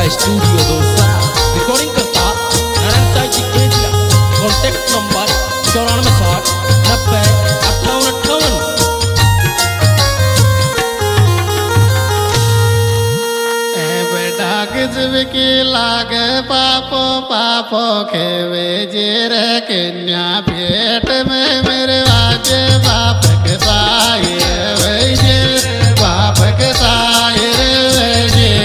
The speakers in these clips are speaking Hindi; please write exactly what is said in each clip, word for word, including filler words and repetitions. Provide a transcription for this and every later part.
का स्टूडियो दोसा रिकॉर्डिंग करता नारायण साई जी केजला। कॉन्टैक्ट नंबर चौरानवे साठ नब्बे अट्ठावन अट्ठावन। की लागे पापो पापो खेवे जेर कन्या पेट में मेरे वाजे बाप के साये वैजे बाप के साये वैजे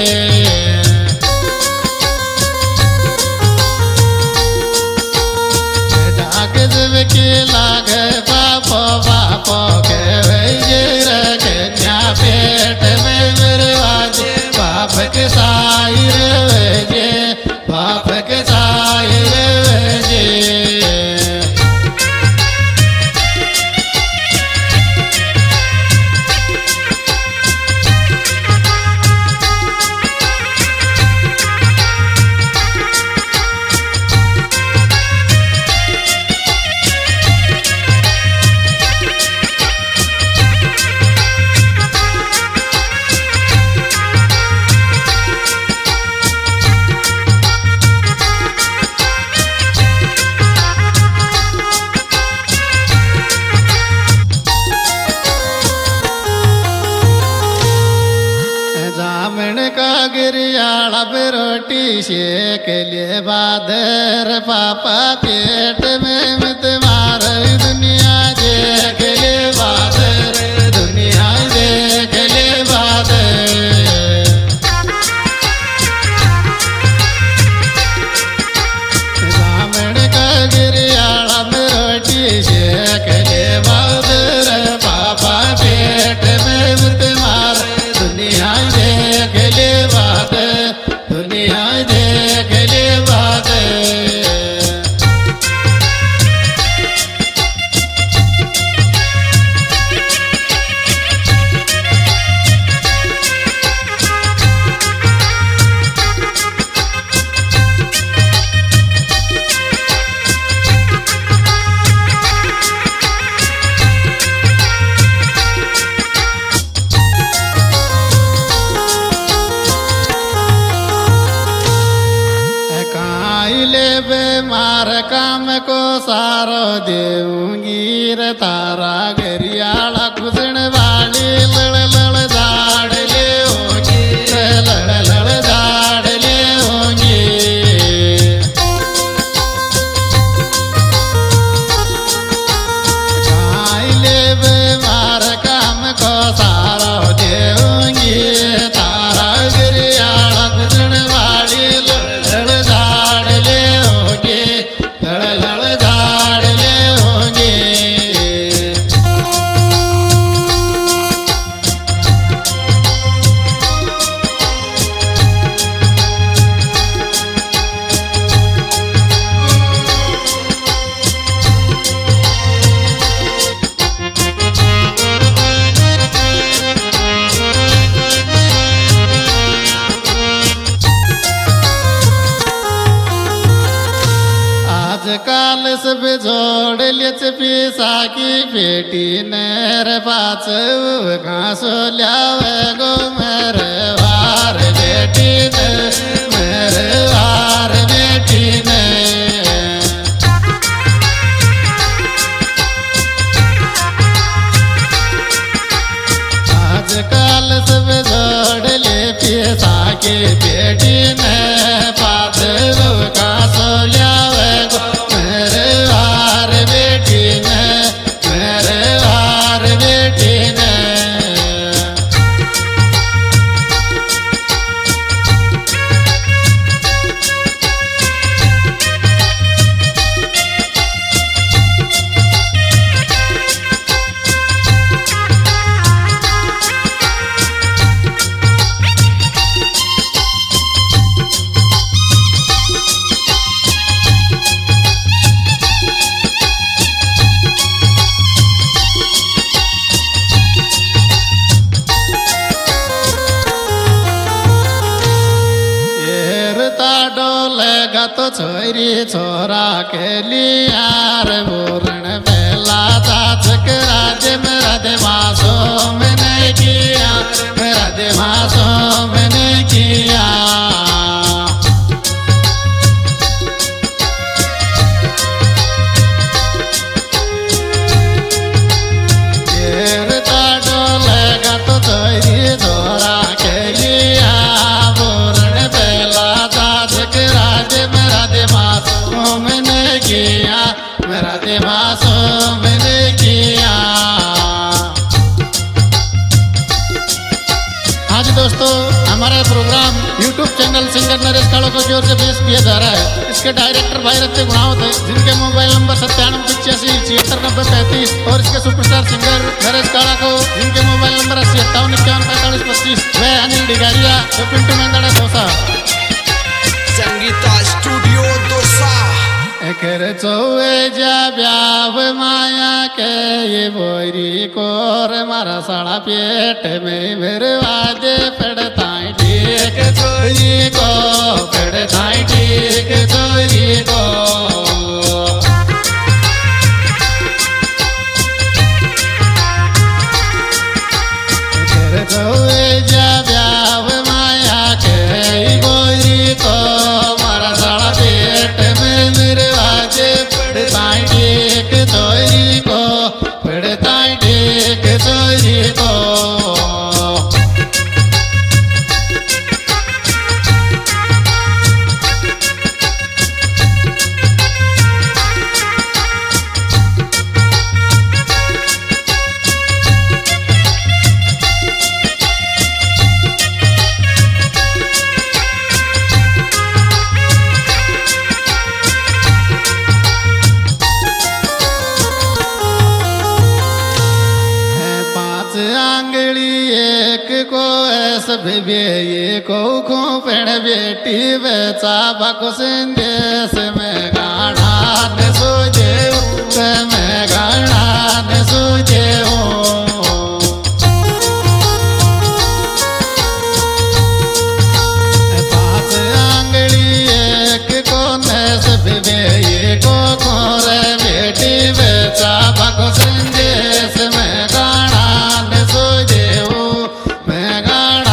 डाक जब की लागे पापो पापो खेवे जेर कन्या पेट में मेरे वाजे बाप के साये बाप के साये वैजे गिरियाला रोटी शेक लिए बादर पापा पेट में मत मार दुनिया देख ले बादर दुनिया देख ले बादर ब्राह्मण का गिरियाला रोटी शेक ले बादर पापा पेट में मत मार दुनिया देख ले दुनिया देख ले बात मार काम को सारो देऊंगी रे तारा गरियाला खुसण वाली लड़ लड़ झाड़ ले होगी लड़ लड़ झाड़ ले होगी खाई ले बे मार काम को सारो देऊंगी तारा गरियाला खुसण वाली लड़ लड़ झाड़ ले लड़ लड़ झाड़ ले होंगे काल सब जोड़ लिच पीसा की बेटी नर पाच घासो ल्यावे गो मेरे वार बेटी ने मेरे वार बेटी ने आज काल सब जोड़ ले पीसा की बेटी ने पाच घासो ल्यावे गो मेरे वार बेटी ने मेरे वार बेटी ने डोलेगा तो छोरी छोरा के लियार बोरण बेला चाचक राज मेरा दिमासो मैंने किया मेरा दिमासो मैंने किया हमारा program YouTube channel singer Naresh कालो को जोर से पेश किया जा रहा है। इसके डायरेक्टर भाई रत्ते गुणावत है, जिनके मोबाइल नंबर सत्तानवे पिचासी छिहत्तर नब्बे पैंतीस, और इसके सुपरस्टार सिंगर नरेश काला को, जिनके मोबाइल नंबर अस्सी अट्ठावन इक्यावन पैंतालीस पच्चीस, वह अनिल डिगारिया, पिंटू मेंदड़ा दोसा। संगीता स्टूडियो दोसा। कर चौवे जा ब्याव माया के ये बोरी कोर मारा साड़ा पेट में भरवादे पड़ताई ठीक चोरी को, पड़ताई ठीक चोरी को। कर चौवे जा ब्याव माया के ये बोरी को मारा साड़ा पेट में भरवादे पड़ताई ठीक चोरी को, पड़ताई ठीक चोरी को। ये को खोपड़ बेटी बेचा बाको संदेश में गाना न सोजे में गाना न सोजे पाँच आंगली एक को सब ये को खोरे बेटी बेचा बाको संदेश में गाना न सोजे में गाना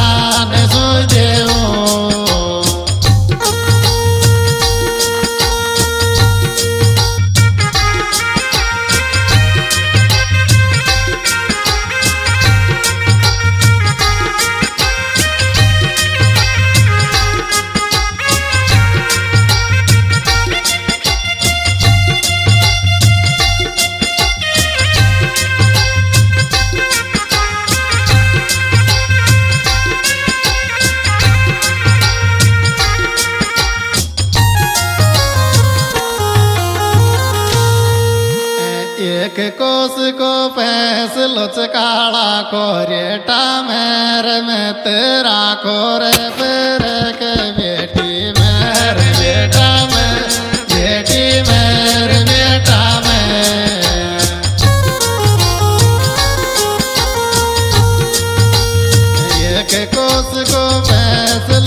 एक कोस को फैसलो काला को रेटा मेर में तेरा कोरे फिर के बेटी मेर बेटा में बेटी मेर बेटा में। एक कोस को फैसलो